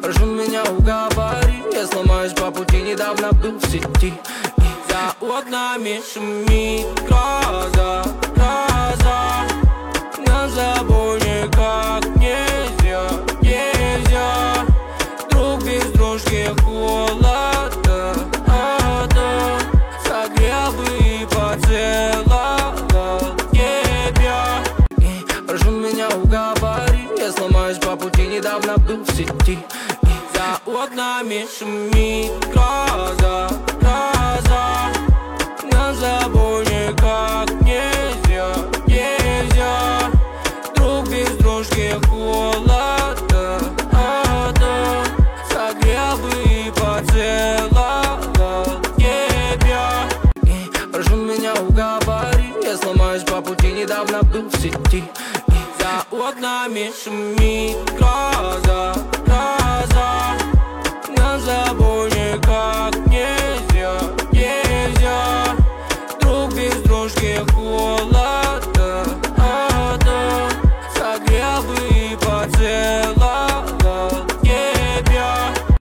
прошу меня уговори. Я сломаюсь по пути, недавно был в сети. И за окнами шумит гроза, гроза. Нам с тобой никак нельзя, нельзя. Друг без дружки холода, согрел бы и поцеловал тебя. И прошу меня уговори. Я сломаюсь по пути, недавно был в сети. И за окнами шумит гроза, гроза. Нам с тобой никак нельзя, нельзя. Друг без дружки холода, согрел бы и поцеловал тебя. И прошу меня уговори. Я сломаюсь по пути, недавно был в сети. И за окнами шумит гроза, гроза. Нам с тобой никак нельзя, нельзя. Друг без дружки